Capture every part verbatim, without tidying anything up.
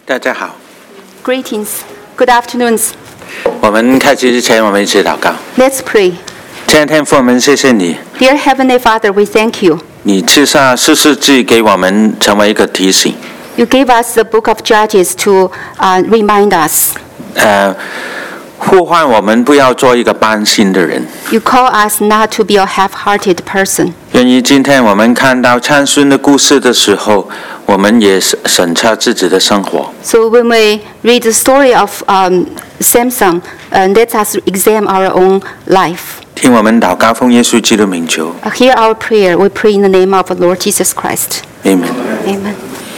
大家好 Greetings. Good afternoons. 我们开始之前，我们一起祷告。 Let's pray. 亲爱的天父，我们谢谢你， Dear Heavenly Father, we thank you. 你赐下士师记给我们成为一个提醒， You gave us the book of Judges to uh, remind us. 呃，呼唤我们不要做一个半心的人。 You call us not to be a half-hearted person. 愿意今天我们看到参孙的故事的时候，我们也审查自己的生活。 So when we read the story of um, Samson, uh, let us examine our own life. 听我们祷告，奉耶稣基督名求， Uh, hear our prayer. We pray in the name of the Lord Jesus Christ. Amen。 Amen.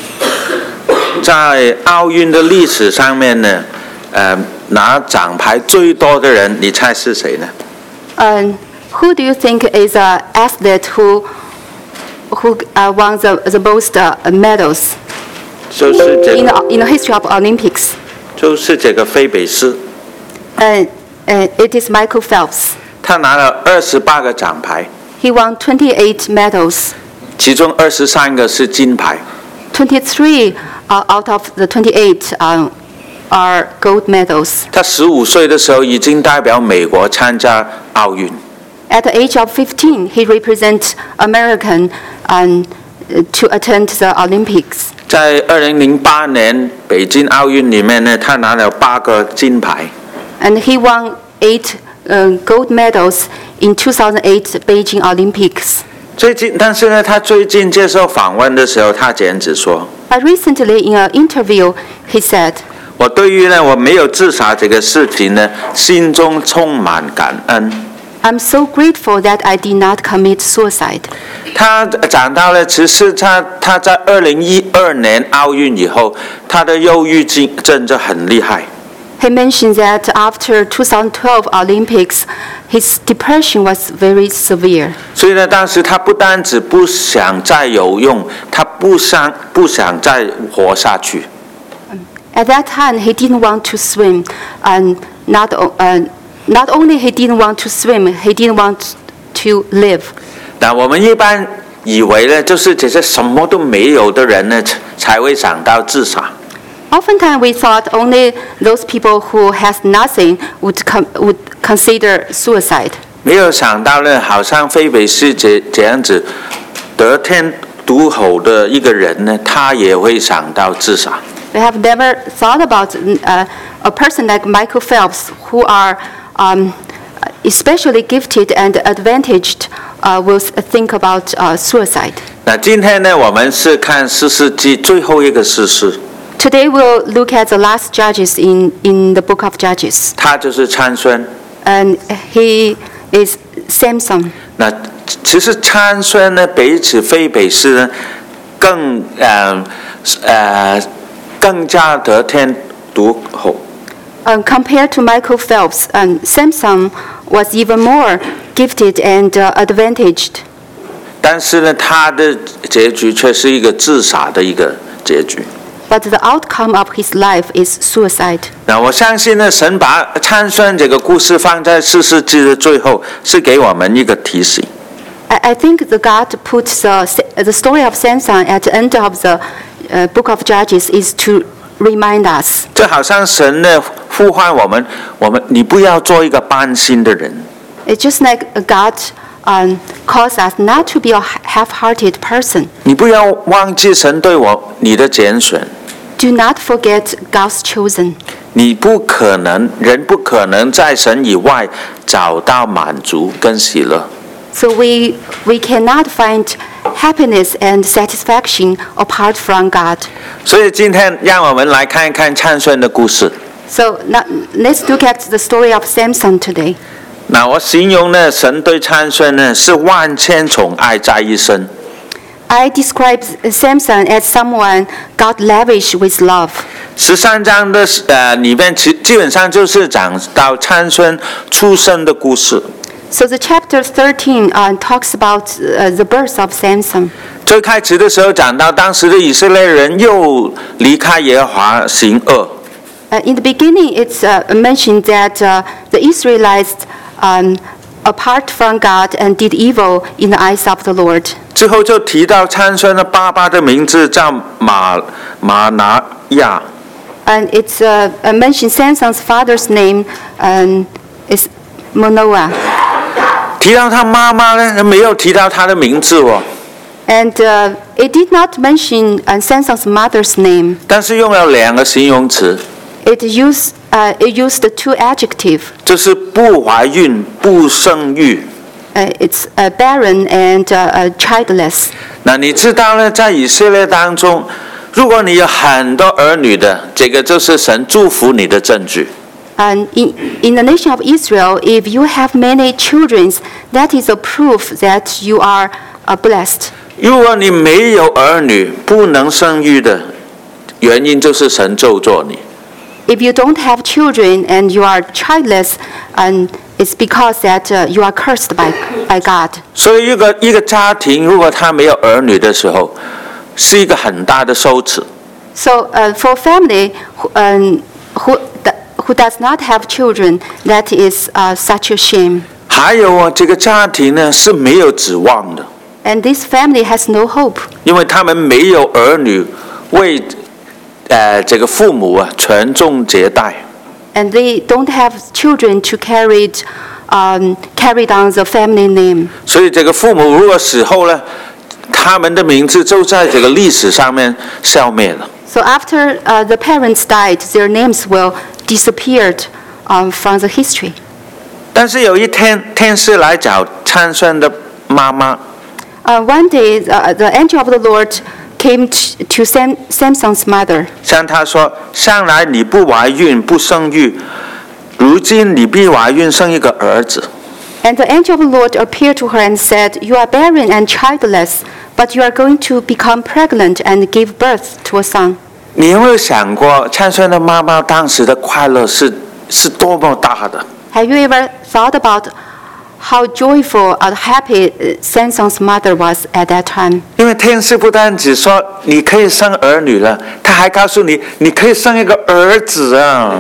在奥运的历史上面呢，呃，拿奖牌最多的人，你猜是谁呢？ Um, who do you think is an athlete who who uh, won the, the most uh, medals 就是这 in 个， the, in the history of Olympics? 就是这个菲比斯， Uh, uh, it is Michael Phelps. 他拿了二十八个奖牌， He won twenty-eight medals. 其中二十三个是金牌。 twenty-three uh, out of the twenty-eight uh, are gold medals. 他十五岁的时候已经代表美国参加奥运， At the age of fifteen, he represents American um, to attend the Olympics. 在二零零八年北京奥运里面呢，他拿了八个金牌。 And he won eight uh, gold medals in two thousand eight Beijing Olympics. 最近，但是呢，他最近接受访问的时候，他这样子说 But recently, in an interview, he said, 我对于呢我没有自杀这个事情呢，心中充满感恩。 I'm so grateful that I did not commit suicide. 他讲到了，其实他他在二零一二年奥运以后，他的忧郁症就很厉害。 He mentioned that after two thousand twelve Olympics, his depression was very severe. 所以呢，当时他不单止不想再游泳，他不想不想再活下去。 At that time, he didn't want to swim, and not o- uh, not only he didn't want to swim, he didn't want to live. 那我们一般以为呢，就是这些什么都没有的人呢，才会想到自杀。 Oftentimes, we thought only those people who has nothing would com- would consider suicide. 没有想到呢，好像菲比斯这这样子得天独厚的一个人呢，他也会想到自杀。 We have never thought about uh, a person like Michael Phelps, who are um, especially gifted and advantaged, uh, will think about uh, suicide. 那今天呢，我们是看士师记最后一个士师， Today we'll look at the last judges in, in the book of Judges, 他就是参孙。 and he is Samson. 那其实参孙呢，比起菲比斯呢，更呃呃更加得天独厚。 Uh, compared to Michael Phelps, um, Samson was even more gifted and uh, advantaged. 但是呢，他的结局却是一个自杀的一个结局。 But the outcome of his life is suicide. 那我相信呢，神把参孙这个故事放在士师记的最后，是给我们一个提醒。 I, I think the God put the, the story of Samson at the end of the uh, book of Judges is to remind us. 这好像神呢呼唤我们，我们你不要做一个半心的人。 It's just like God um, calls us not to be a half-hearted person. 你不要忘记神对我你的拣选。 Do not forget God's chosen. 你不可能，人不可能在神以外找到满足跟喜乐。 So we, we cannot find happiness and satisfaction apart from God. 所以今天让我们来看一看参孙的故事。 So now, let's look at the story of Samson today. 那我形容呢，神对参孙呢是万千宠爱在一身。 I describe Samson as someone God lavished with love. 十三章的呃里面，其基本上就是讲到参孙出生的故事。 So the chapter thirteen uh, talks about uh, the birth of Samson. 最开始的时候讲到，当时的以色列人又离开耶和华行恶。 Uh, in the beginning, it's uh, mentioned that uh, the Israelites um, apart from God and did evil in the eyes of the Lord. 之后就提到参孙的爸爸的名字叫马马拿亚。 And it's uh, uh, mentioned Samson's father's name um, is Manoah. 提到他妈妈呢，没有提到他的名字哦。 And uh, it did not mention uh, Samson's mother's name. 但是用了两个形容词。 It used uh, it used two adjectives. 就是不怀孕、不生育。 Uh, it's uh, barren and uh, uh, childless. 那你知道呢，在以色列当中，如果你有很多儿女的，这个就是神祝福你的证据。 And in, in the nation of Israel, if you have many children, that is a proof that you are uh, blessed. 如果你没有儿女，不能生育的，原因就是神咒詛你。 If you don't have children and you are childless, and it's because that uh, you are cursed by by God. 所以一个一个家庭，如果他没有儿女的时候，是一个很大的羞耻。 So uh, for family who, um, who who does not have children, that is uh, such a shame. 还有啊，这个家庭呢是没有指望的。 And this family has no hope. 因为他们没有儿女为呃这个父母啊传宗接代。 And they don't have children to carry it, um, carry down the family name. 所以这个父母如果死后呢，他们的名字就在这个历史上面消灭了。 So after uh, the parents died, their names will disappear um, from the history. 但是有一天，天使来找参孙的妈妈。 Uh, one day, uh, the angel of the Lord came to, to Sam, Samson's mother. 向他说：“向来你不怀孕不生育，如今你必怀孕生一个儿子。” And the angel of the Lord appeared to her and said, "You are barren and childless, but you are going to become pregnant and give birth to a son." 你有没有想过，参孙的妈妈当时的快乐是是多么大的？ Have you ever thought about how joyful or happy Samson's mother was at that time? 因为天使不但只说你可以生儿女了，他还告诉你你可以生一个儿子啊。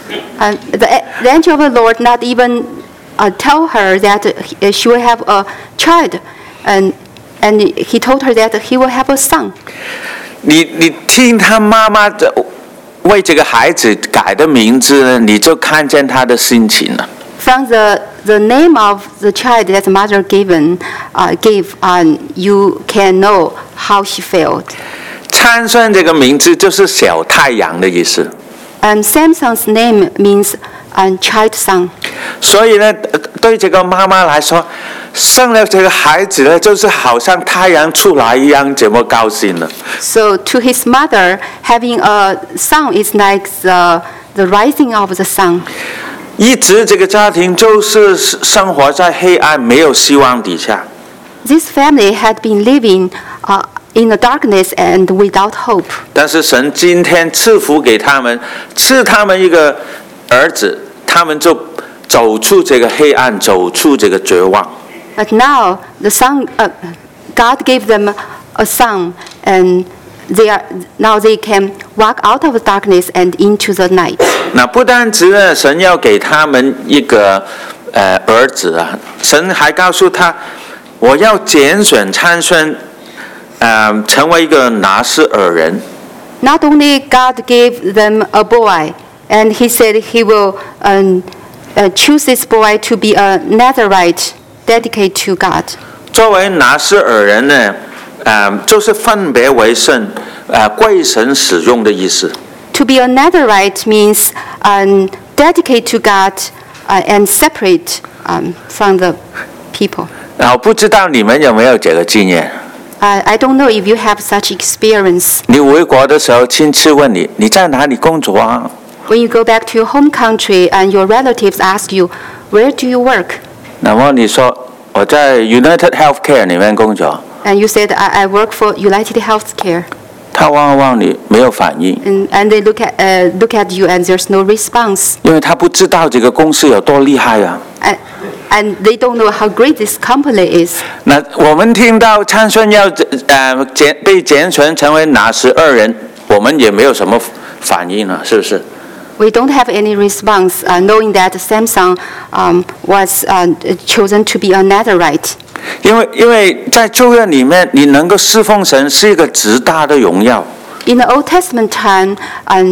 And the, the angel of the Lord not even uh, tell her that she will have a child, and and he told her that he will have a son. 你你听他妈妈的为这个孩子改的名字呢，你就看见他的心情了。 From the the name of the child that the mother given uh, gave, um, you can know how she felt. 参孙这个名字就是小太阳的意思。 And Samson's name means um, child son. 所以呢，对这个妈妈来说，生了这个孩子呢，就是好像太阳出来一样，这么高兴了。 So to his mother, having a son is like the the rising of the sun. 一直这个家庭就是生活在黑暗、没有希望底下。 This family had been living uh, in the darkness and without hope. 但是神今天赐福给他们，赐他们一个儿子，他们就走出这个黑暗，走出这个绝望。 But now the son, uh, God gave them a son, and they are now they can walk out of the darkness and into the night. 那不单只呢，神要给他们一个呃儿子啊，神还告诉他，我要拣选参孙，呃，成为一个拿斯尔人。 Not only God gave them a boy, and He said He will um, uh, choose this boy to be a Nazarite, dedicated to God. 作为拿斯尔人呢，呃，就是分别为圣，呃，归神使用的意思。 To be a Nazarite means um, dedicate to God uh, and separate um, from the people. 然后不知道你们有没有这个经验？ Uh, I don't know if you have such experience. 你回国的时候，亲戚问你你在哪里工作啊？ When you go back to your home country and your relatives ask you, where do you work? 那么你说我在 United Healthcare 里面工作。 And you said, I, I work for United Healthcare. 他望望你，没有反应。 And, and they look at, uh, look at you and there's no response. 因为他不知道这个公司有多厉害啊。 And, and they don't know how great this company is. 那我们听到参孙要呃拣被拣选成为拿十二人，我们也没有什么反应啊，是不是？ We don't have any response, uh, knowing that Samson um, was uh, chosen to be a Nazarite. 因为因为在旧约里面，你能够侍奉神是一个极大的荣耀。 In the Old Testament time, um,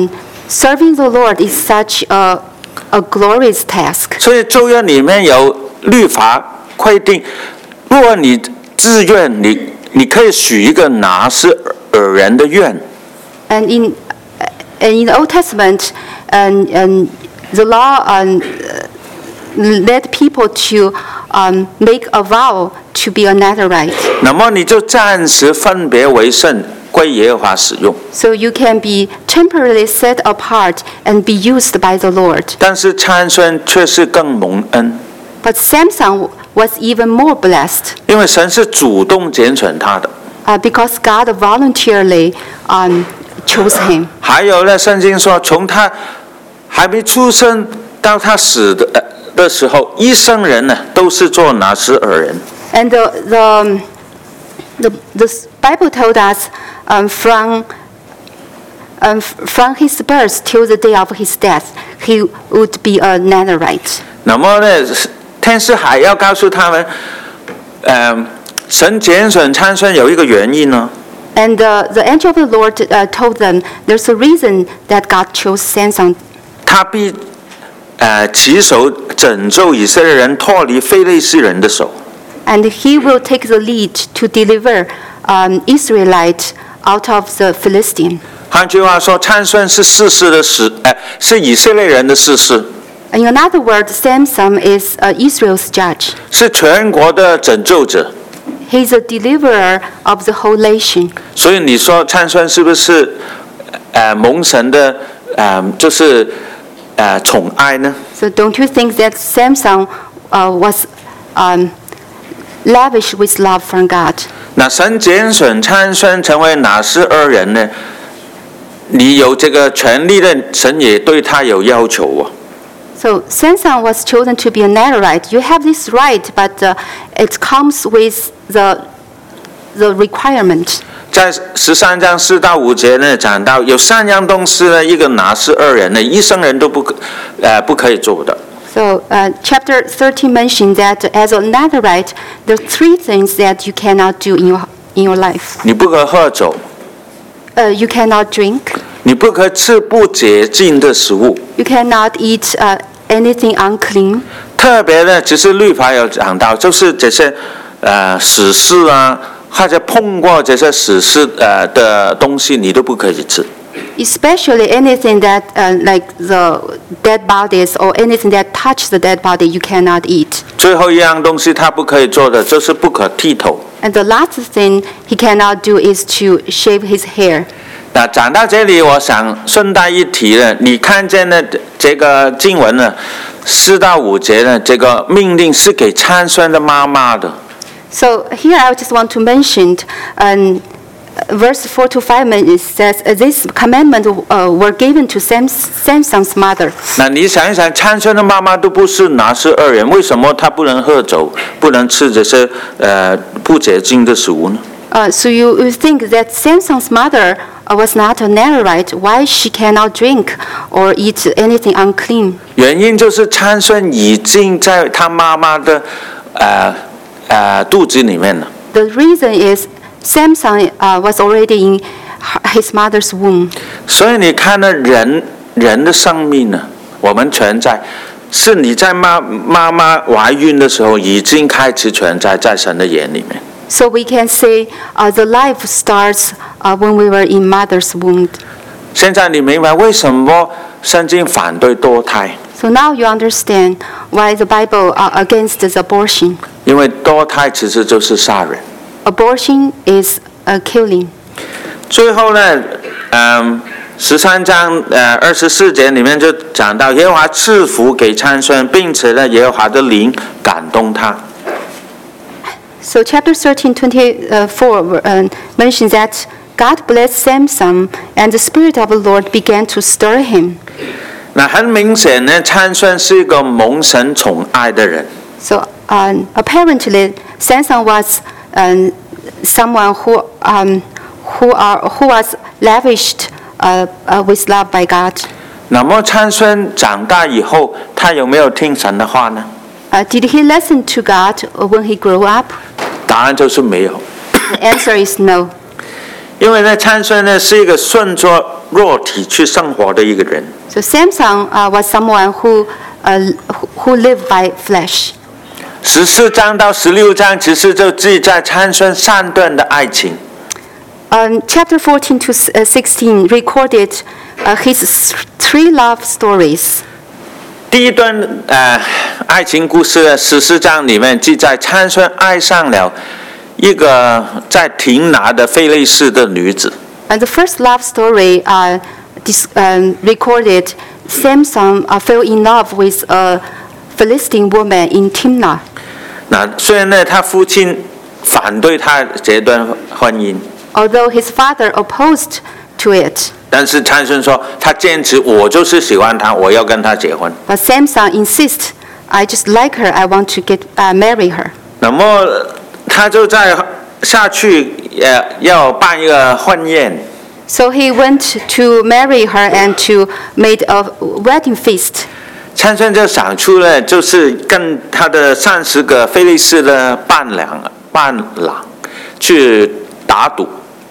serving the Lord is such a a glorious task. 所以旧约里面有律法规定，如果你自愿，你你可以许一个拿斯尔人的愿。 And in and in the Old Testament, and and the law um, led people to um, make a vow to be a Nazarite. 那么你就暂时分别为圣，归耶和华使用。 So you can be temporarily set apart and be used by the Lord. 但是参孙却是更蒙恩， But Samson was even more blessed 因为神是主动拣选他的。 uh, because God voluntarily um, chose him. 还有呢，圣经说，从他还没出生到他死的、呃、的时候，一生人呢都是做拿斯尔人。 And the the the, the Bible told us um, from um, from his birth till the day of his death, he would be a Nazarite. 那么呢，天使还要告诉他们，呃，神拣选参孙有一个原因呢。 And uh, the angel of the Lord uh, told them, "There's a reason that God chose Samson. 他必呃起手拯救以色列人脱离非利士人的手。 And he will take the lead to deliver um, Israelites out of the Philistine." 换句话说，参孙是士师的士，呃，是以色列人的士师， In another word, Samson is uh, Israel's judge. 是全国的拯救者。 He's a deliverer of the whole nation. 所以你说参孙是不是呃蒙神的呃就是呃宠爱呢？ So don't you think that Samson uh, was um, lavish with love from God? 那神拣选参孙成为拿斯二人呢？你有这个权利的，神也对他有要求哦。 So Samson was chosen to be a Nazarite. You have this right, but uh, it comes with the the requirement. 在十三章四到五节呢，讲到有三样东西呢，一个拿斯二人呢，一生人都不可呃不可以做的。 So uh, chapter thirteen mentioned that as a Nazarite, there are three things that you cannot do in your in your life. 你不可喝酒， Uh, you cannot drink. 你不可吃不洁净的食物。 You cannot eat uh, anything unclean. 特别呢，只是律法有讲到，就是这些呃死尸啊，或者碰过这些死尸呃的东西，你都不可以吃。 Especially anything that, uh, like the dead bodies or anything that touch the dead body, you cannot eat. 最后一样东西他不可以做的，就是不可剃头。 And the last thing he cannot do is to shave his hair. 那讲到这里，我想顺带一提呢，你看见呢这个经文呢，四到五节呢，这个命令是给参孙的妈妈的。 So here I just want to mention, um, verse four to five it says, uh, this commandment uh, were given to Sam, Samson's mother. 那你想一想，参孙的妈妈都不是拿斯二人，为什么她不能喝酒，不能吃这些呃不洁净的食物呢？ Uh, so you, you think that Samson's mother uh, was not a Nazarite, why she cannot drink or eat anything unclean? 原因就是参孙已经在他妈妈的呃呃肚子里面了。 The reason is Samson uh, was already in his mother's womb. 所以你看呢，人人的生命呢，我们存在，是你在妈妈妈怀孕的时候已经开始存在在神的眼里面。 So we can say uh, the life starts uh, when we were in mother's womb. 现在你明白为什么圣经反对堕胎？ So now you understand why the Bible are against the abortion. 因为堕胎其实就是杀人。 Abortion is a killing. 最后呢，嗯，十三章呃二十四节里面就讲到耶和华赐福给参孙，并且呢，耶和华的灵感动他。 So chapter thirteen, twenty-four uh, mentions that God blessed Samson and the Spirit of the Lord began to stir him. 那很明显呢，参孙是一个蒙神宠爱的人。 So um, apparently Samson was um, someone who, um, who, are, who was lavished uh, uh, with love by God. 那么参孙长大以后，他有没有听神的话呢？ Uh, did he listen to God when he grew up? 答案就是没有。 The answer is no. 因为呢，参孙呢是一个顺着肉体去生活的一个人。 So Samson uh, was someone who, uh, who lived by flesh. 十四章到十六章其实就记载参孙三段的爱情。 Um, chapter fourteen to sixteen recorded uh, his three love stories. 第一段呃爱情故事的十四章里面记载参孙爱上了一个在亭拿的非利士的女子。 And the first love story uh, this, um, recorded Samson uh, fell in love with a Philistine woman in Timnah. 那虽然呢他父亲反对他这段婚姻， Although his father opposed to it, 但是参孙说他坚持我就是喜欢她，我要跟她结婚。 but Samson insists, I just like her, I want to get uh, marry her. 那么他就在下去呃要办一个婚宴。 So he went to marry her and to make a wedding feast. 参孙就想出了，就是跟他的三十个非利士的伴郎伴郎去打赌。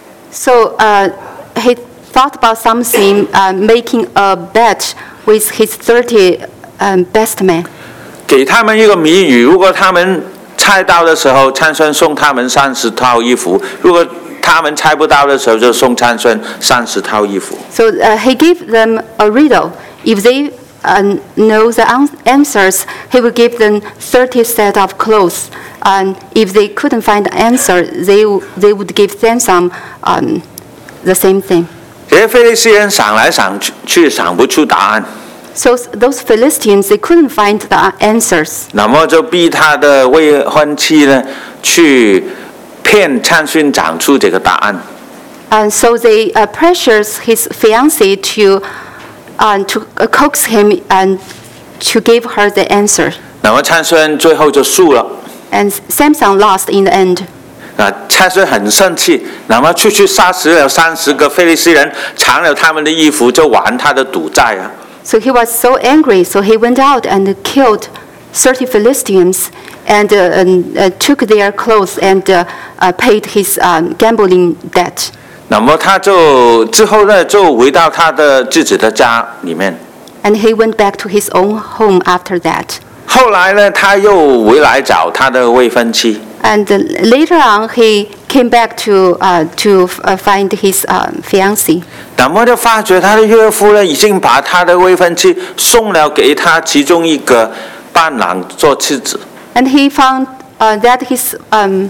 So uh, he thought about something, uh, making a bet with his thirty um, best men. 给他们一个谜语，如果他们猜到的时候，参孙送他们三十套衣服；如果他们猜不到的时候，就送参孙三十套衣服。 So uh, he gave them a riddle. If they uh, know the answers, he would give them thirty set of clothes. And if they couldn't find the answer, they they would give them some um, the same thing. 这些非利士人想来想去，想不出答案。 So those Philistines, they couldn't find the answers. 那么就逼他的未婚妻呢，去骗参孙讲出这个答案。 And so they uh, pressures his fiancée to uh, to coax him and to give her the answer. 那么参孙最后就输了。 And Samson lost in the end. 啊，参孙很生气，那么出去杀死了三十个非利士人，抢了他们的衣服，就还他的赌债啊。 So he was so angry, so he went out and killed thirty Philistines and, uh, and uh, took their clothes and uh, uh, paid his um, gambling debt. 那么他就之后呢，就回到他的自己的家里面。 And he went back to his own home after that. 后来呢，他又回来找他的未婚妻。 And uh, later on, he came back to uh, to uh, find his um, fiancée. 那么就发觉他的岳父呢，已经把他的未婚妻送了给他其中一个伴郎做妻子。 And he found uh, that his um,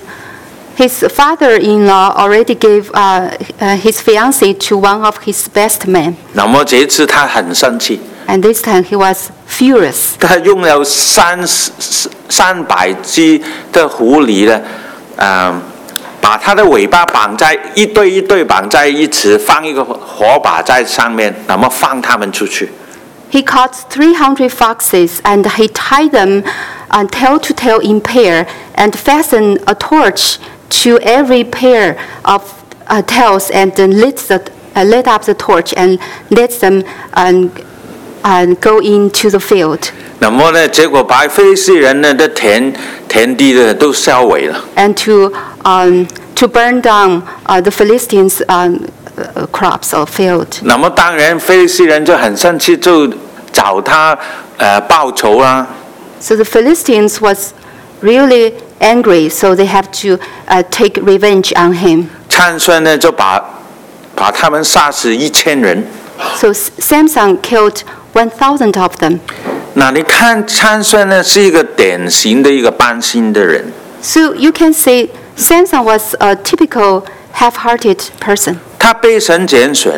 his father-in-law already gave uh, uh, his fiancée to one of his best men. 那么这一次他很生气， And this time he was furious. 他用了三十三百只的狐狸呢，嗯，把它的尾巴绑在一对一对绑在一起，放一个火把在上面，那么放他们出去。 He caught three hundred foxes and he tied them uh, tail to tail in pair and fastened a torch to every pair of uh, tails and then lit, the, uh, lit up the torch and let them um, uh, go into the field. 那么呢，结果把非利士人呢的田田地呢都烧毁了。 And to, um, to burn down uh, the Philistines' um, uh, crops or field. 那么当然，非利士人就很生气，就找他呃报仇啦。 So the Philistines was really angry, so they have to uh, take revenge on him. 参孙呢就把把他们杀死一千人。 So Samson killed one thousand of them. 那你看参孙呢是一个典型的一个般心的人。 So you can say Samson was a typical half-hearted person. 他被神拣选，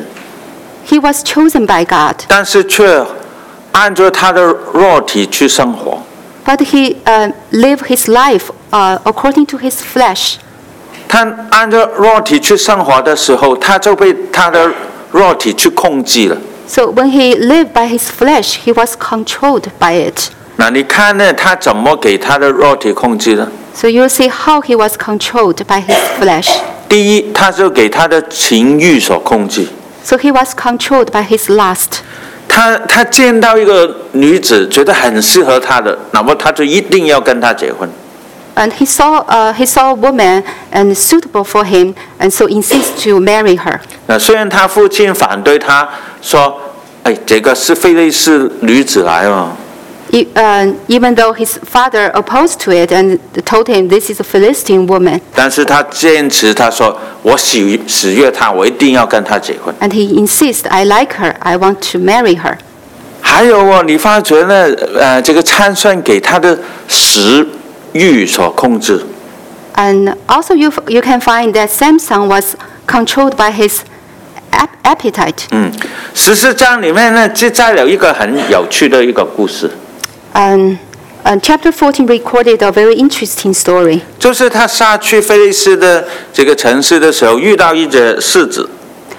He was chosen by God, 但是却按照他的肉体去生活。 but he uh, lived his life uh, according to his flesh. 他按照肉体去生活的时候，他就被他的肉体去控制了。 So when he lived by his flesh, he was controlled by it. 那你看呢？他怎么给他的肉体控制呢？ So you'll see how he was controlled by his flesh. 第一，他就给他的情欲所控制。 So he was controlled by his lust. 他他见到一个女子，觉得很适合他的，那么他就一定要跟她结婚。 And he saw, uh, he saw a woman and suitable for him, and so insists to marry her. 那虽然他父亲反对他说，哎，这个是非利士女子来哦。 E- uh, even though his father opposed to it and told him this is a Philistine woman, 但是他坚持，他说我喜喜悦她，我一定要跟她结婚。 and he insists, I like her, I want to marry her. 还有哦，你发觉呢？呃，这个参孙给他的食欲所控制。 And also you, you can find that Samson was controlled by his ap- appetite. 嗯，十四章里面呢，记载了一个很有趣的一个故事， And, and chapter fourteen recorded a very interesting story. 就是他杀去非利士的这个城市的时候，遇到一只狮子。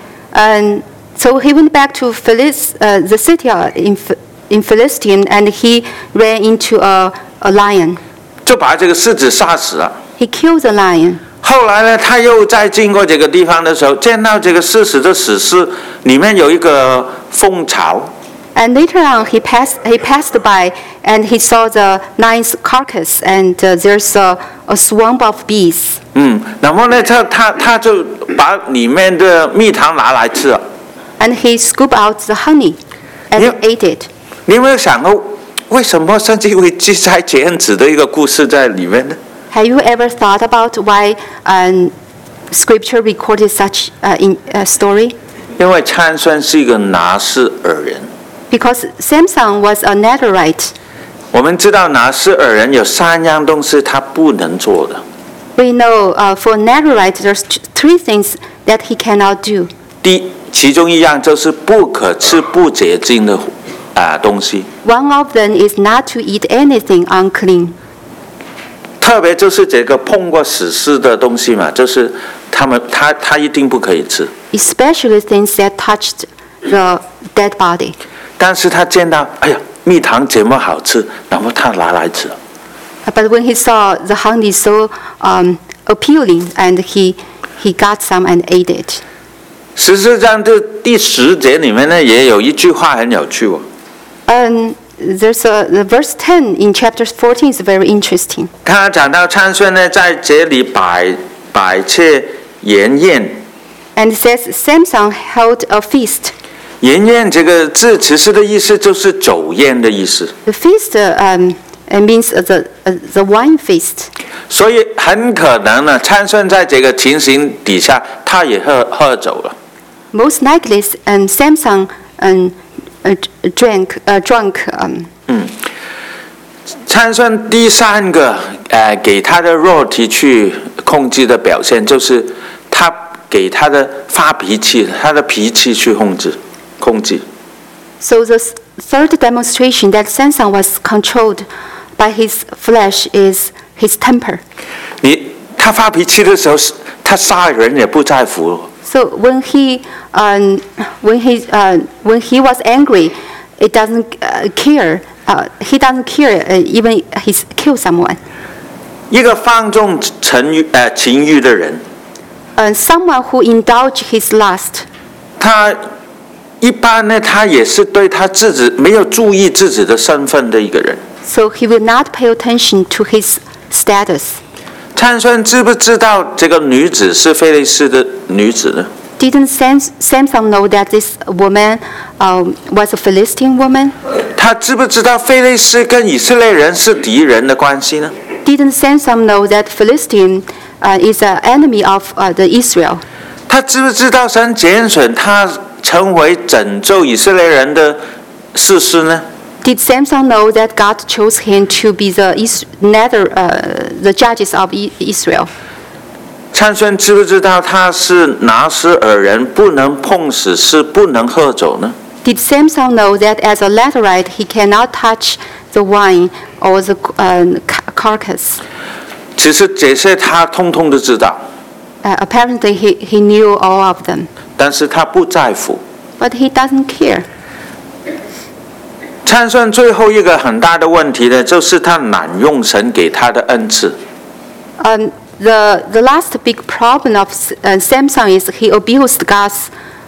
And so he went back to Philis, uh, the city uh, in, Ph- in Philistine, and he ran into a, a lion. 就把这个狮子杀死了。 He killed the lion. 后来呢，他又在经过这个地方的时候，见到这个狮子的死尸里面有一个蜂巢。 And later on, he passed, he passed by, and he saw the lion's carcass, and uh, there's a, a swarm of bees. 嗯，然后呢，他他他就把里面的蜜糖拿来吃了。 And he scooped out the honey and Yep. ate it. 你有没有想过，为什么圣经会记载这样子的一个故事在里面呢？ Have you ever thought about why um, Scripture recorded such uh, in, uh, story? 因为参孙是一个拿斯尔人。 Because Samson was a Nazarite. 我们知道拿斯尔人有三样东西他不能做的。 We know uh, for Nazarite there's t- three things that he cannot do. 第其中一样就是不可吃不洁净的啊、东西， One of them is not to eat anything unclean. 特别就是这个碰过死尸的东西嘛，就是他们他他一定不可以吃。 Especially things that touched the dead body. 但是他见到，哎呀，蜜糖这么好吃，然后他拿来吃。 But when he saw the honey so um, appealing, and he he got some and ate it. 十四章的第十节里面呢，也有一句话很有趣哦。 And there's a the verse ten in chapter fourteen is very interesting. 他讲到参孙呢，在这里摆摆设筵宴。 And it says Samson held a feast. 筵宴这个字其实的意思就是酒宴的意思， The feast uh, um, uh, means uh, the uh, the wine feast. 所以很可能呢，参孙在这个情形底下，他也喝喝酒了。 Most likely, um, Samson um, uh, drank uh, drunk. Um, 参孙第三个呃给他的肉体去控制的表现，就是他给他的发脾气，他的脾气去控制控制。 so the s- third demonstration that Samson was controlled by his flesh is his temper. 你他发脾气的时候，他杀人也不在乎。 So when he um, when he uh, when he was angry, it doesn't uh, care. Uh, he doesn't care uh, even he's killed someone. 一个放纵情欲呃情欲的人， Uh, someone who indulge his lust. 他一般呢，他也是对他自己没有注意自己的身份的一个人。 So he will not pay attention to his status. 参孙知不知道这个女子是非利士的女子呢？ Didn't Sam, Samson know that this woman um, was a Philistine woman? 他知不知道非利士跟以色列人是敌人的关系呢？ Didn't Samson know that Philistine uh, is an enemy of uh, the Israel? 他知不知道神拣选他成为拯救以色列人的士师呢？ Did Samson know that God chose him to be the Is- nether, uh, the judges of I- Israel? 参孙知不知道他是拿斯尔人，不能碰死尸，不能喝酒呢？ Did Samson know that as a Laterite he cannot touch the wine or the uh, ca- carcass? 其实这些他通通都知道， Uh, apparently he, he knew all of them, 但是他不在乎。 but he doesn't care. 参孙最后一个很大的问题呢，就是他滥用神给他的恩赐。 Um, the, the last big problem of uh, Samson is he abused God's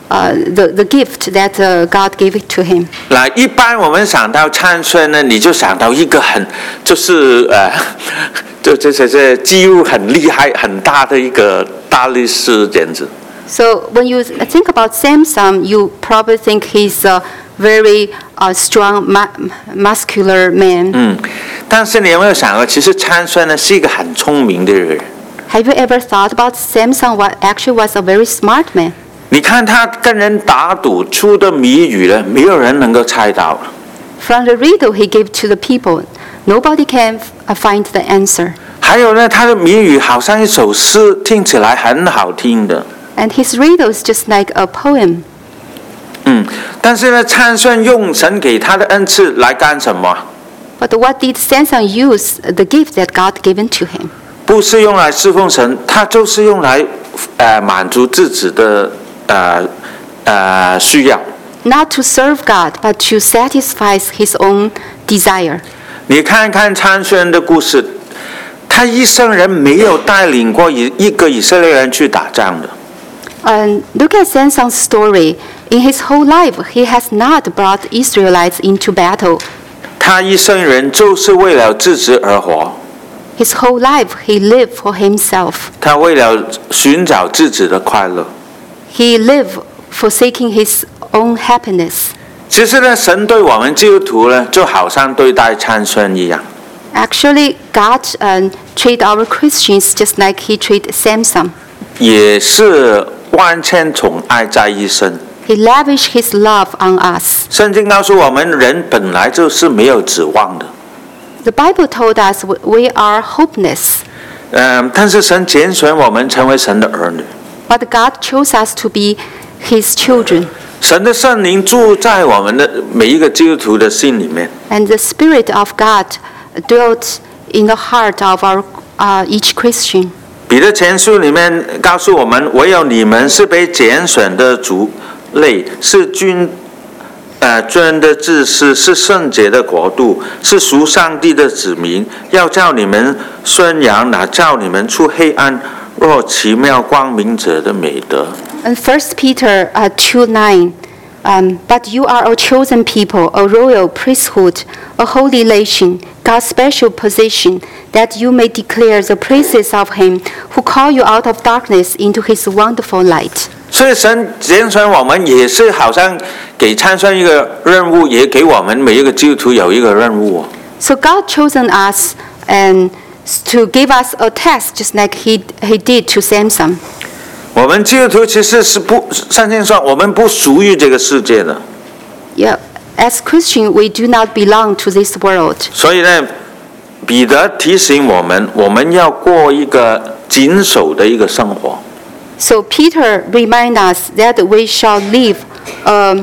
uh, the the gift that uh, God gave it to him. 那一般我们想到参孙呢，你就想到一个很就是呃，就这这这肌肉很厉害、很大的一个大力士这样子。 So when you think about Samson, you probably think he's a very uh, strong, ma- muscular man. 嗯，但是你有没有想过，其实参孙呢是一个很聪明的人。 Have you ever thought about Samson? What actually was a very smart man. 你看他跟人打赌出的谜语呢，没有人能够猜到。 From the riddle he gave to the people, nobody can uh, find the answer. 还有呢，他的谜语好像一首诗，听起来很好听的。 And his riddle is just like a poem. 嗯，但是呢，参孙用神给他的恩赐来干什么？ But what did Samson use the gift that God given to him? 不是用来侍奉神，他就是用来呃满足自己的呃呃需要。 Not to serve God, but to satisfy his own desire. 你看看参孙的故事，他一生人没有带领过一一个以色列人去打仗的。 And look at Samson's story. In his whole life, he has not brought Israelites into battle. 他一生人就是为了自己而活。 His whole life, he lived for himself. 他为了寻找自己的快乐。 He lived forsaking his own happiness. 其实呢，神对我们基督徒呢，就好像对待参孙一样。 Actually, God uh, treat our Christians just like he treat Samson. 也是万千宠爱在一身。 He lavished his love on us. 圣经告诉我们，人本来就是没有指望的。 The Bible told us we are hopeless. 嗯，但是神拣选我们成为神的儿女。 But God chose us to be his children. 神的圣灵住在我们的每一个基督徒的心里面。 And the Spirit of God dwelt in the heart of our uh, each Christian. 彼得前书里面告诉我们，唯有你们是被拣选的族类，是君呃尊的祭司，是圣洁的国度，是属上帝的子民，要叫你们宣扬那叫你们出黑暗若奇妙光明者的美德。 And First Peter uh, two nine, um, but you are a chosen people, a royal priesthood, a holy nation, God's special possession, that you may declare the praises of him who called you out of darkness into his wonderful light. 所以神拣选我们，也是好像给参孙一个任务，也给我们每一个基督徒有一个任务。 So God chosen us and to give us a task, just like he he did to Samson. 我们基督徒其实是不，圣经说我们不属于这个世界的。 Yeah, as Christian, we do not belong to this world. 所以呢，彼得提醒我们，我们要过一个谨守的一个生活。 So Peter reminds us that we shall live um,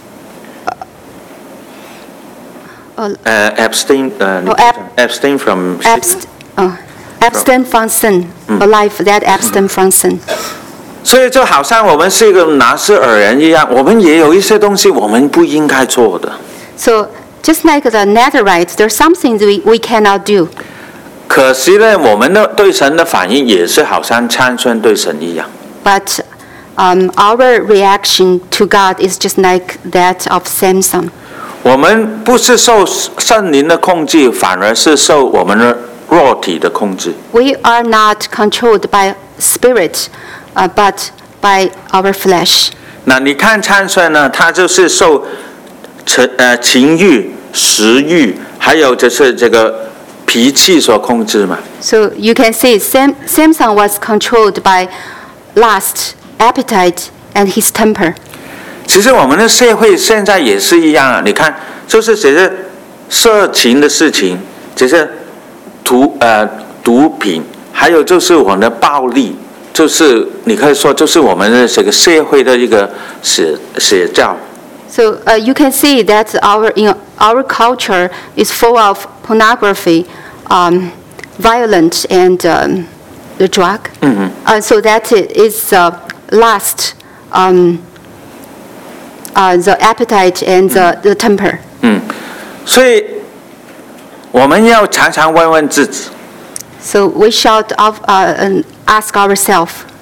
呃、uh, abstain 呃、uh, oh, ab, abstain from abst, uh, abstain from sin, a life that abstain from sin. 所以就好像我们是一个拿撒尔人一样，我们也有一些东西我们不应该做的。 So just like the Nazarites, there are some things we, we cannot do. 可惜呢，我们的对神的反应也是好像参孙对神一样。 But um, our reaction to God is just like that of Samson. 我们不是受圣灵的控制，反而是受我们的肉体的控制。 We are not controlled by spirit, uh, but by our flesh. 那你看参孙呢，他就是受情呃情欲、食欲，还有就是这个脾气所控制嘛。 So you can see Sam, Samson was controlled by lust, appetite, and his temper. 其实我们的社会现在也是一样啊，你看，就是这些色情的事情，这些毒呃毒品，还有就是我们的暴力，就是你可以说就是我们的这个社会的一个写写照。 So uh, you can see that our you know, our culture is full of pornography, um, violence, and um, the drug. Mm-hmm. Uh, so that it is uh, lust, um, uh, the appetite, and the, the temper. 嗯，所以我们要常常问问自己。 So we should uh, uh, ask ourselves.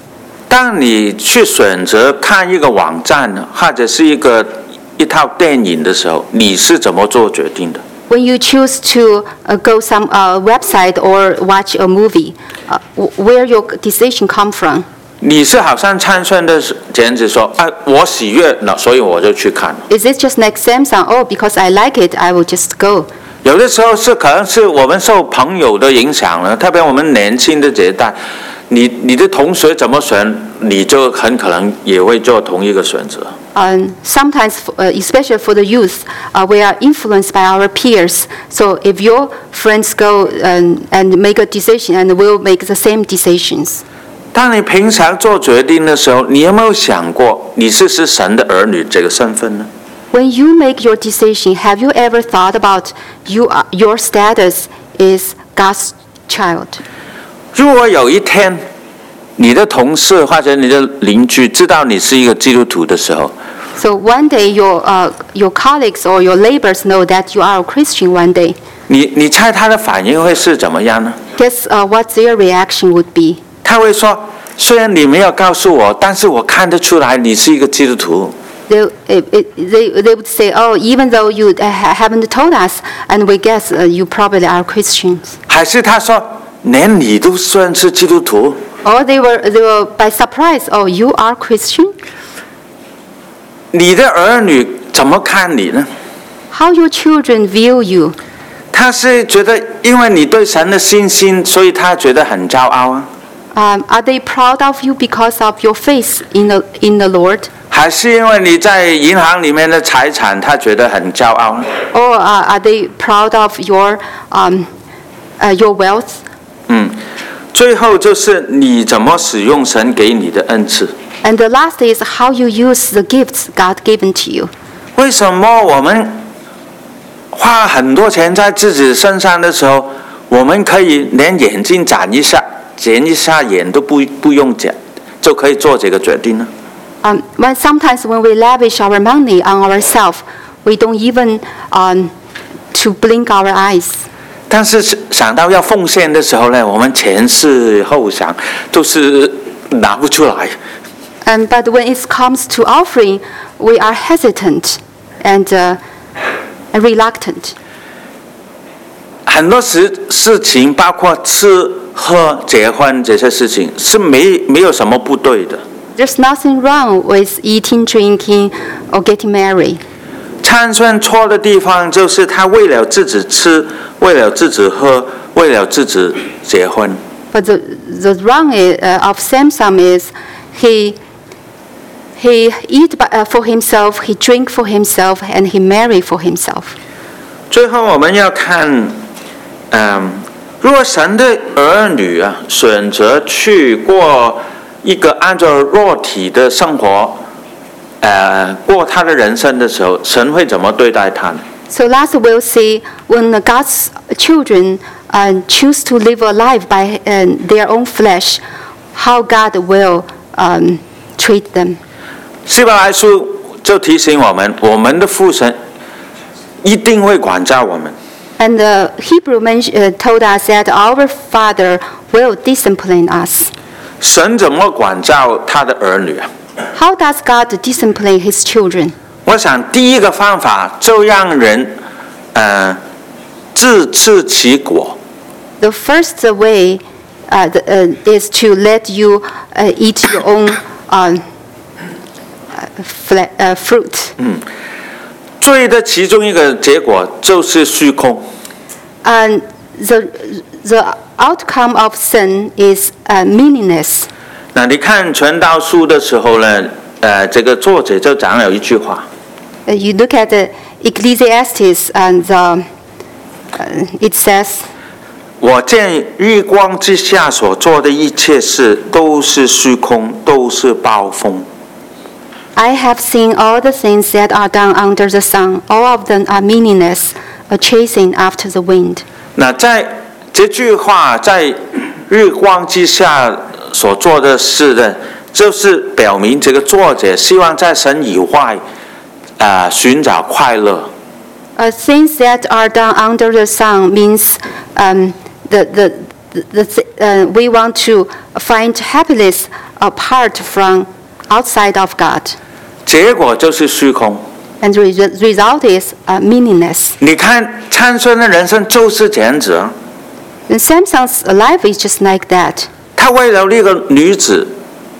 当你去选择看一个网站或者是一个一套电影的时候，你是怎么做决定的？ When you choose to uh, go some uh, website or watch a movie, uh, where your decision come from? 你是好像参孙的这样子说，啊，我喜悦了，所以我就去看。 Is it just like Samsung? Oh, because I like it, I will just go. 有的时候是可能是我们受朋友的影响了，特别我们年轻的这一代，你你的同学怎么选，你就很可能也会做同一个选择。 Um, sometimes, uh, especially for the youth, uh, we are influenced by our peers. So if your friends go and, and make a decision, and we'll make the same decisions. 当你平常做决定的时候，你有没有想过你是是神的儿女这个身份呢？ When you make your decision, have you ever thought about you are, your status is God's child? 如果有一天，你的同事或者你的邻居知道你是一个基督徒的时候， So one day your uh, your colleagues or your neighbors know that you are a Christian. One day, 你你猜他的反应会是怎么样呢？ guess uh, what their reaction would be? 他会说：“虽然你没有告诉我，但是我看得出来你是一个基督徒。” They, it, it, they, they would say, oh, even though you uh, haven't told us, and we guess uh, you probably are Christians. 还是他说：“连你都算是基督徒？” Or they were, they were by surprise, oh, you are Christian? 你的儿女怎么看你呢？ How your children view you? 他是觉得因为你对神的信心，所以他觉得很骄傲啊？ Um, are they proud of you because of your faith in the, in the Lord? 还是因为你在银行里面的财产，他觉得很骄傲呢？ Or uh, are they proud of your, um, uh, your wealth? 嗯，最后就是你怎么使用神给你的恩赐。 And the last is how you use the gifts God given to you. 为什么我们花很多钱在自己身上的时候，我们可以连眼睛眨一下、眨一下眼都不不用眨，就可以做这个决定呢？ Um, when sometimes when we lavish our money on ourselves, we don't even um, to blink our eyes. 但是想到要奉献的时候呢，我们前思后想，都是拿不出来。 And but when it comes to offering, we are hesitant and uh, reluctant. 很多事事情，包括吃喝、结婚这些事情，是没没有什么不对的。 There's nothing wrong with eating, drinking, or getting married. 参孙错的地方就是他为了自己吃，为了自己喝，为了自己结婚。 But the the wrong is, uh, of Samson is he he eat by, uh, for himself, he drink for himself, and he marry for himself. 最后我们要看，嗯，如果神的儿女啊选择去过一个按照肉体的生活，呃，过他的人生的时候，神会怎么对待他呢？ So last we'll see when God's children uh, choose to live a life by uh, their own flesh, how God will um, treat them. 希伯来书就提醒我们，我们的父神一定会管教我们。 And the Hebrew men- uh, told us that our Father will discipline us. 神怎么管教他的儿女啊？ How does God discipline His children? 我想第一个方法就让人，呃，自吃其果。 The first way uh, the, uh, is to let you uh, eat your own um, uh, fla- uh, fruit. 罪的其中一个结果就是虚空。 And the, the outcome of sin is uh, meaningless. 那你看传道书的时候呢，呃，这个作者就讲了一句话， Uh, you look at the Ecclesiastes and the, uh, it says, 我见日光之下所做的一切事都是虚空，都是暴风。 I have seen all the things that are done under the sun. All of them are meaningless, a chasing after the wind. 那在这句话在日光之下所做的事呢，就是表明这个作者希望在神以外，啊、呃，寻找快乐。 Uh, things that are done under the sun means um, the, the, the, the, uh, we want to find happiness apart from outside of God. 结果就是虚空。 And the re- result is uh, meaningless. 你看参孙的人生就是这样子啊， And Samson's life is just like that. 他为了那个女子，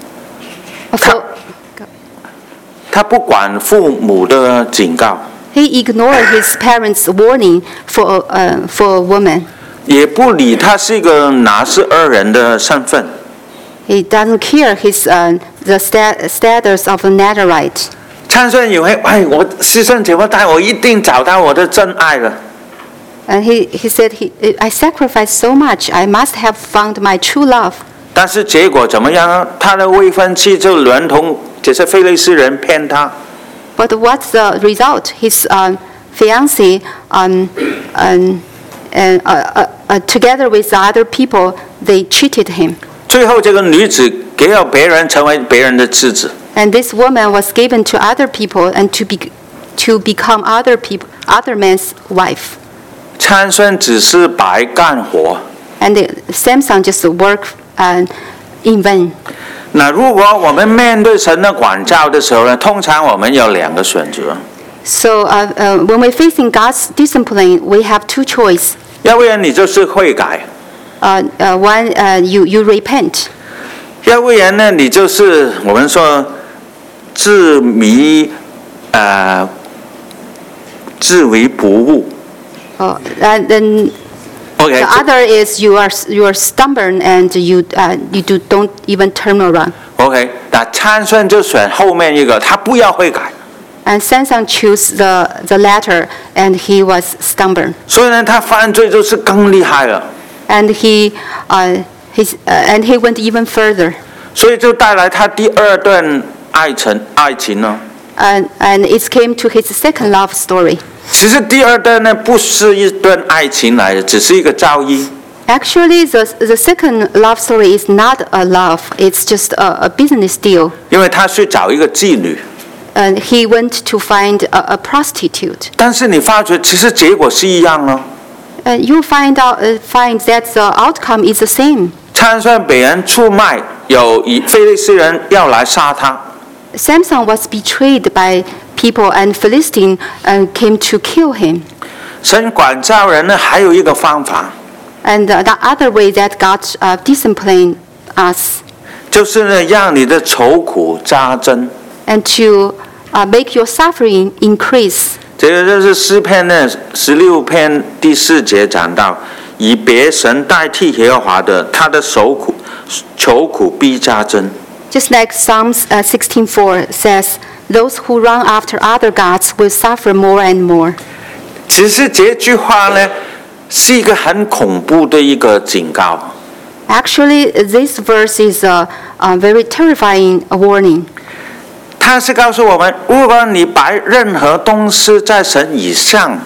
For, 他不管父母的警告， he ignored his parents' warning for, uh, for a woman. 也不理他是一个拿是二人的身份。 He doesn't care his, uh, the sta- status of a Nazarite. 参孙以为，哎，我牺牲这么大，我一定找到我的真爱了。 And he, he said, he, I sacrificed so much, I must have found my true love. 但是结果怎么样呢？他的未婚妻就连同这些非利士人骗他。 But what's the result? His um, fiancée, um, um, and, uh, uh, uh, together with the other people, they cheated him. 最后这个女子给了别人，成为别人的妻子。 And this woman was given to other people and to, be, to become other, people, other men's wife. 参孙只是白干活。 And Samson just worked uh, in vain. 那如果我们面对神的管教的时候呢，通常我们有两个选择。 So uh, uh, when we're facing God's discipline, we have two choices. 要不然你就是悔改， Uh, uh, one, uh, you, you repent. 要不然呢，你就是我们说自迷呃自为不悟。 Uh, and then OK， the other is you are, you are stubborn and you, uh, you do, don't even turn around. OK， 那参孙就选后面一个，他不要悔改， And Samson chose the, the latter, and he was stubborn. 所以呢，他犯罪就是更厉害了， And he, uh, his, uh, and he went even further. 所以就带来他第二段爱情爱情呢。 And, and it came to his second love story. 其实第二段呢，不是一段爱情来的，只是一个遭遇。 Actually, the, the second love story is not a love, it's just a, a business deal. 因为他去找一个妓女， And he went to find a, a prostitute. 但是你发觉其实结果是一样呢。 And you find out, uh, find that the outcome is the same. 参孙被人出卖，有以非利士人要来杀他。 Samson was betrayed by people, and Philistine uh, came to kill him. 神管教人呢，还有一个方法， And uh, the other way that God uh, disciplined us, 就是呢，让你的愁苦加增。 and to uh, make your suffering increase. 这个就是诗篇呢十六篇第四节讲到，以别神代替耶和华的，他的愁苦愁苦必加增。 Just like Psalms uh, sixteen four says, those who run after other gods will suffer more and more. 其实这句话呢，是一个很恐怖的一个警告。 Actually, this verse is a, a very terrifying warning. 他是告诉我们，如果你把任何东西在神以上，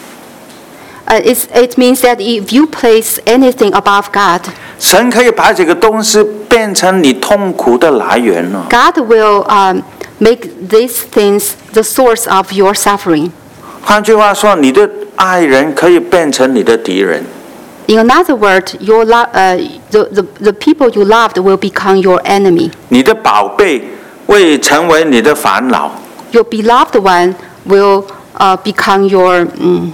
Uh, it's, it means that if you place anything above God, 神可以把这个东西变成你痛苦的来源了。 God will um, make these things the source of your suffering. 换句话说，你的爱人可以变成你的敌人。 In another word, your lo- uh, the, the, the people you loved will become your enemy. 你的宝贝会成为你的烦恼。 Your beloved one will uh, become your, um,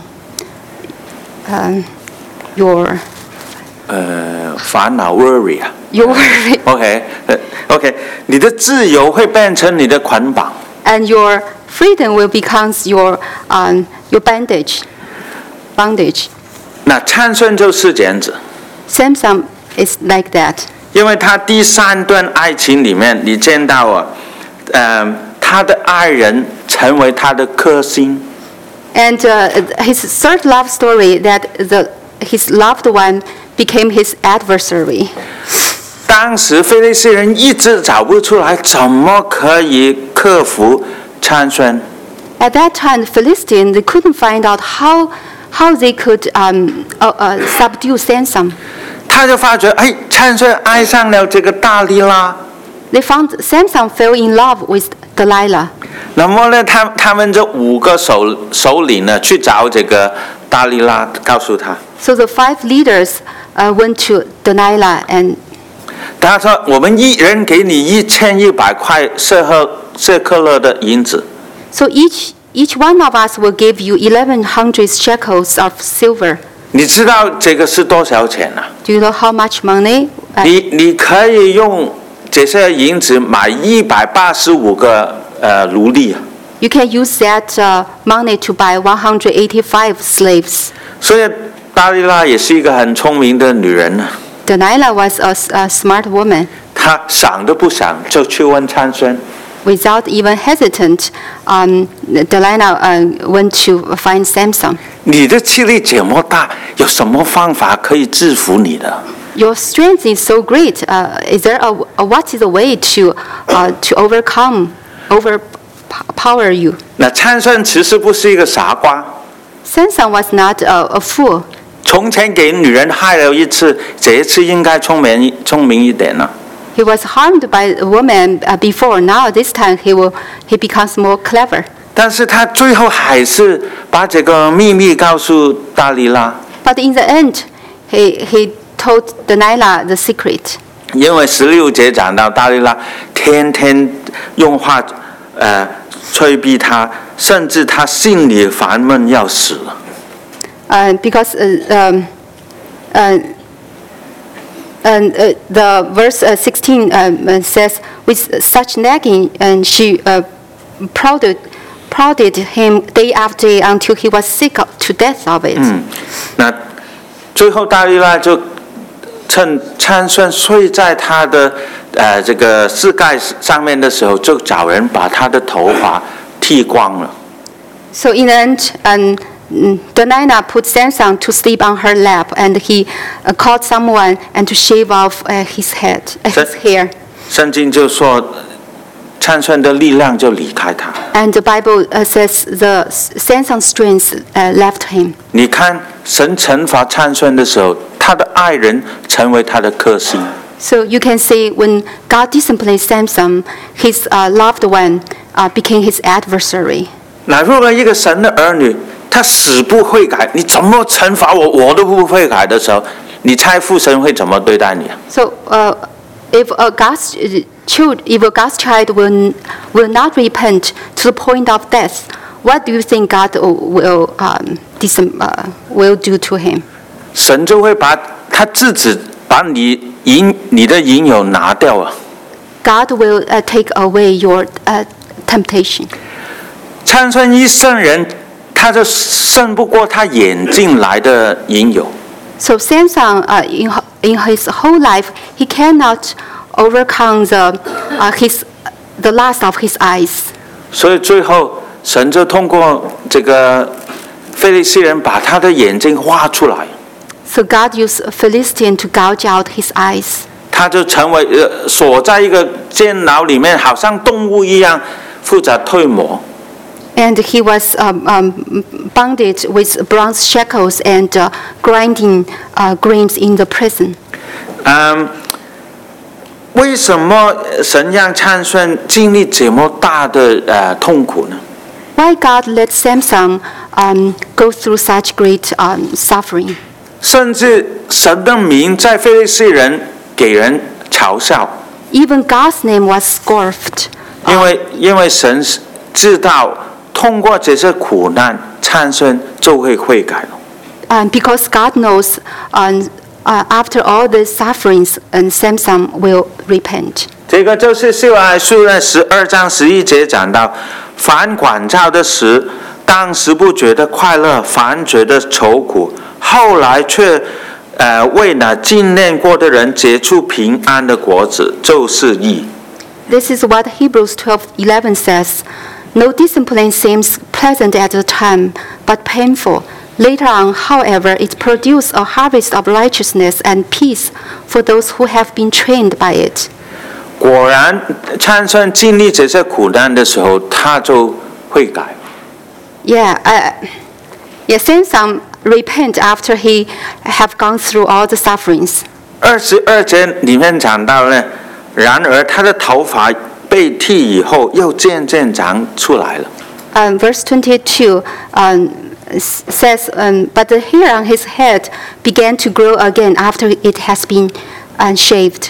um, your, 呃，烦恼 worry 啊。 your worry, OK， 呃 OK， 你的自由会变成你的捆绑。 and your freedom will become your, um, your bandage, bondage. 那参孙就是这样子， Samson is like that. 因为他第三段爱情里面，你见到啊，呃，他的爱人成为他的克星。 And uh, his third love story, that the, his loved one became his adversary. 当时非利士人一直找不出来怎么可以克服参孙。 At that time, Philistine, they couldn't find out how, how they could um, uh, uh, subdue Samson. 他就发觉，哎，参孙爱上了这个大利拉。 They found Samson fell in love with Delilah. 那么呢，他他们这五个首首领呢，去找这个大利拉，告诉他， So the five leaders uh, went to Delilah, and 他说：“我们一人给你一千一百块舍赫舍克勒的银子。” So each each one of us will give you eleven hundred shekels of silver. 你知道这个是多少钱啊？ Do you know how much money? Uh, 你你可以用这些银子买一百八十五个呃奴隶啊。 you can use that uh, money to buy one hundred eighty-five slaves. 所以大利拉也是一个很聪明的女人啊。 Delilah was a, a smart woman. 她想都不想就去问参孙。 Without even hesitant, um, Delilah uh, went to find Samson. 你的气力这么大，有什么方法可以制服你的？ Your strength is so great. Uh, is there a, a what is the way to uh, to overcome, overpower you? 那参孙其实不是一个傻瓜。 Samson was not a, a fool. 从前给女人害了一次，这一次应该聪明聪明一点了。 He was harmed by a woman uh, before. Now this time he will he becomes more clever. 但是他最后还是把这个秘密告诉大利拉， But in the end, he he told Delilah the secret. 因为十六节讲到大利拉天天用话呃催逼他，甚至他心里烦闷要死了。 Uh, because uh, um, uh, and uh, the verse uh, sixteen uh, says, with such nagging, and she uh, prodded, prodded him day after day until he was sick to death of it. 嗯，那最后大利拉就趁参孙睡在他的呃这个膝盖上面的时候，就找人把他的头发剃光了。 So in the end, um, Delilah put Samson to sleep on her lap, and he uh, called someone and to shave off uh, his head, uh, his hair. 圣经就说，参孙的力量就离开他。 And the Bible uh, says the Samson's strength uh, left him. 你看，神惩罚参孙的时候，他的爱人成为他的克星。 So you can see when God disciplined Samson, his uh, loved one uh, became his adversary. 那如果一个神的儿女，他死不悔改，你怎么惩罚我，我都不悔改的时候，你猜父神会怎么对待你啊？ So uh, if a God's child, if a God's child will will not repent to the point of death, what do you think God will um, dis- uh, will do to him? 神就会把他制止，把你引你的引诱拿掉啊。 God will uh, take away your uh, temptation. 参孙一生人，他就胜不过他眼镜来的引诱。 So Samson, uh, in, in his whole life, he cannot overcome the uh, his the lust of his eyes. 所以最后神就通过这个非利士人把他的眼睛挖出来， So God used a Philistine to gouge out his eyes. 他就成为呃锁在一个监牢里面，好像动物一样负责推磨。 And he was um, um, bounded with bronze shackles and uh, grinding uh, grains in the prison. 嗯，为什么神让参孙经历这么大的呃痛苦呢？ Why God let Samson um, go through such great um, suffering? 甚至神的名在非利士人给人嘲笑， Even God's name was scoffed. 因为因为神知道通过这些苦难，参孙就会悔改了。 Um, because God knows um, uh, after all the sufferings, and Samson will repent. 这个就是希伯来书的十二章十一节讲到，凡管教的时，当时不觉得快乐，反觉得愁苦，后来却呃为那经练过的人结出平安的果子，就是义。 This is what Hebrews twelve eleven says. No discipline seems pleasant at the time, but painful. Later on, however, it produces a harvest of righteousness and peace for those who have been trained by it. 果然，参孙经历这些苦难的时候，他就悔改。 Yeah, uh, yeah. Samson repent after he have gone through all the sufferings. 二十二节里面讲到呢，然而他的头发被剃以后，又渐渐长出来了。 Um, verse twenty-two um, s- says, um, but the hair on his head began to grow again after it has been unshaved.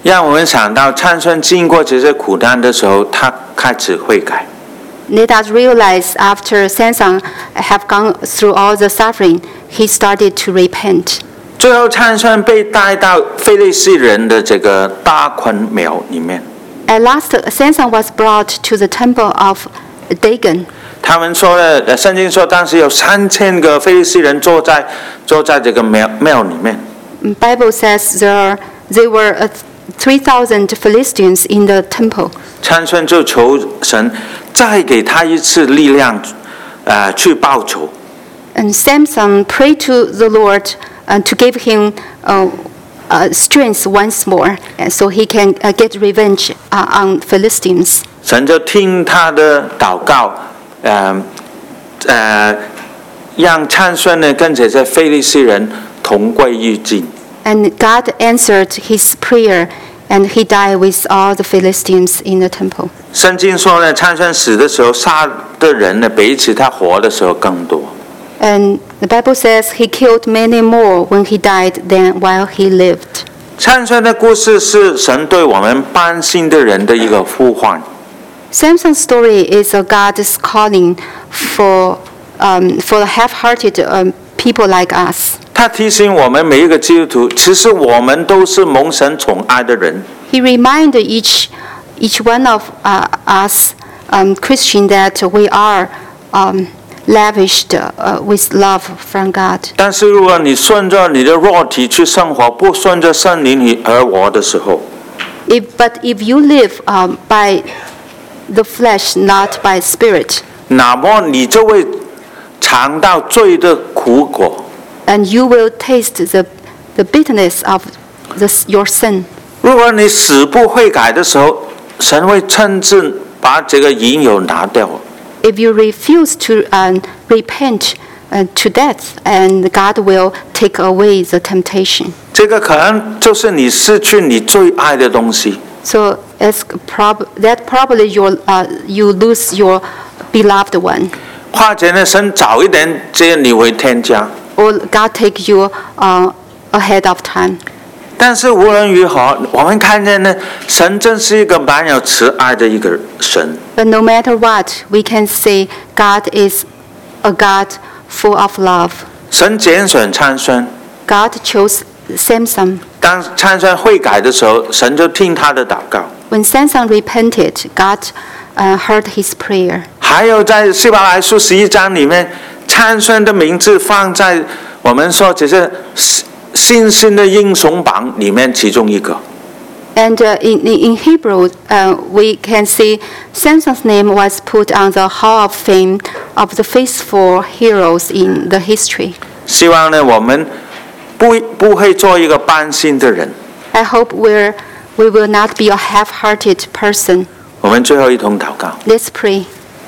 让我们想到参孙经过这些苦难的时候，他开始悔改。 Let us realize after Samson have gone through all the suffering, he started to repent. 最后参孙被带到非利士人的这个大昆庙里面。 At last, Samson was brought to the temple of Dagon. 他们说的，圣经说当时有三千个非利士人坐在坐在这个庙庙里面。 Bible says there there were uh, three thousand Philistines in the temple. 参孙就求神再给他一次力量，呃，去报仇。 And Samson prayed to the Lord uh, to give him uh, uh, strength once more, and so he can uh, get revenge uh, on Philistines. 神就听他的祷告，呃呃，让参孙呢跟这些非利士人同归于尽。 And God answered his prayer, and he died with all the Philistines in the temple. 圣经说呢，参孙死的时候杀的人呢，比起他活的时候更多。 And the Bible says he killed many more when he died than while he lived. 参孙的故事是神对我们般信的人的一个呼唤。 Samson's story is a God's calling for um, for the half-hearted um, people like us. 他提醒我们每一个基督徒，其实我们都是蒙神宠爱的人。 He reminded each each one of uh, us um, Christian that we are um, lavished uh, with love from God. 但是如果你顺着你的肉体去生活，不顺着圣灵而活的时候， If, but if you live um, by the flesh, not by spirit, 那么你就会尝到罪的苦果。 and you will taste the the bitterness of the, your sin. 如果你死不悔改的时候，神会亲自把这个引诱拿掉。 If you refuse to um, repent uh, to death, and God will take away the temptation. 这个可能就是你失去你最爱的东西。 So it's prob- that probably your, uh, you lose your beloved one. 或者呢，神早一点接你回天家。 Or God take you uh, ahead of time. 但是无论如何，我们看见呢，神真是一个蛮有慈爱的一个神。 But no matter what, we can say God is a God full of love. 神拣选参孙， God chose Samson. 当参孙悔改的时候，神就听他的祷告。 When Samson repented, God uh, heard his prayer. 还有在希伯来书十一章里面，参孙的名字放在我们说只是信心的英雄榜里面其中一个。 And uh, in, in Hebrew, uh, we can see Samson's name was put on the Hall of Fame of the faithful heroes in the history. 希望呢，我们不不会做一个般信的人。 I hope we're, we will not be a half-hearted person. 我们最后一同祷告。 Let's pray.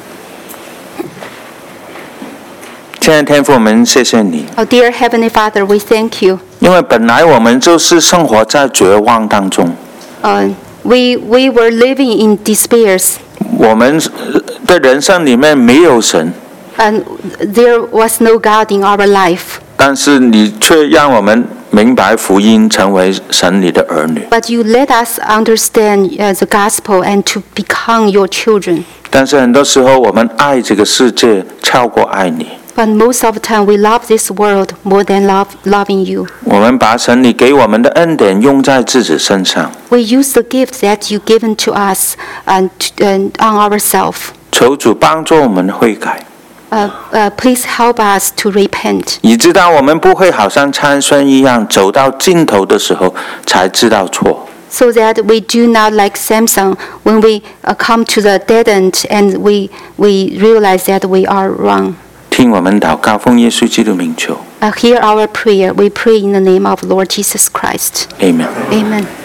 亲爱的天父，我们谢谢你， Oh, dear Heavenly Father, we thank you. 因为本来我们就是生活在绝望当中， Uh, we, we were living in despair, 我们的人生里面没有神， and there was no God in our life. 但是你却让我们明白福音，成为神你的儿女。 But you let us understand uh, the gospel and to become your children. 但是很多时候，我们爱这个世界超过爱你。 But most of the time, we love this world more than love loving you. 我们把神你给我们的恩典用在自己身上， We use the gift that you given to us and, to, and on ourselves. 求主帮助我们悔改， Uh, uh, please help us to repent, 以知道我们不会好像参孙一样走到尽头的时候才知道错。 so that we do not like Samson when we uh, come to the dead end and we we realize that we are wrong. 听我们祷告，奉耶稣基督名求 Uh, hear our prayer. We pray in the name of Lord Jesus Christ. ，Amen。 Amen.